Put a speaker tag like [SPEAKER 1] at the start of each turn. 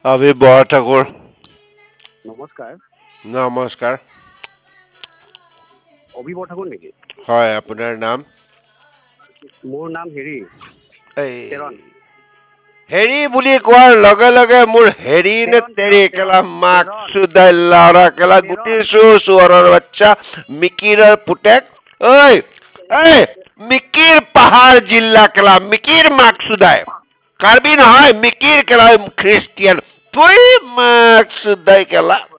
[SPEAKER 1] আমি বৰ ঠাকুৰ।
[SPEAKER 2] নমস্কাৰ।
[SPEAKER 1] নমস্কাৰ।
[SPEAKER 2] অভি ঠাকুৰ নেকি?
[SPEAKER 1] হয়, আপোনাৰ নাম?
[SPEAKER 2] মোৰ নাম হেৰি
[SPEAKER 1] এই
[SPEAKER 2] চেৰণ
[SPEAKER 1] হেৰি বুলি কোৱাৰ লগে লগে মোৰ হেৰি নে
[SPEAKER 2] চেৰণ
[SPEAKER 1] তেৰি
[SPEAKER 2] চেৰণ
[SPEAKER 1] কেলা
[SPEAKER 2] চেৰণ
[SPEAKER 1] মাক
[SPEAKER 2] চেৰণ
[SPEAKER 1] চোদাই লাউৰা কেলা
[SPEAKER 2] চেৰণ
[SPEAKER 1] গুটি চোৰৰ বাচ্চা মিকিৰৰ পুতেক ঐ এই মিকিৰ পাহাৰ জিলা কেলা মিকিৰ মাক চোদাই কাৰ্বি নহয় মিকিৰ কেলা খ্ৰীষ্টিয়ান তুই মাক চোদাই কেলা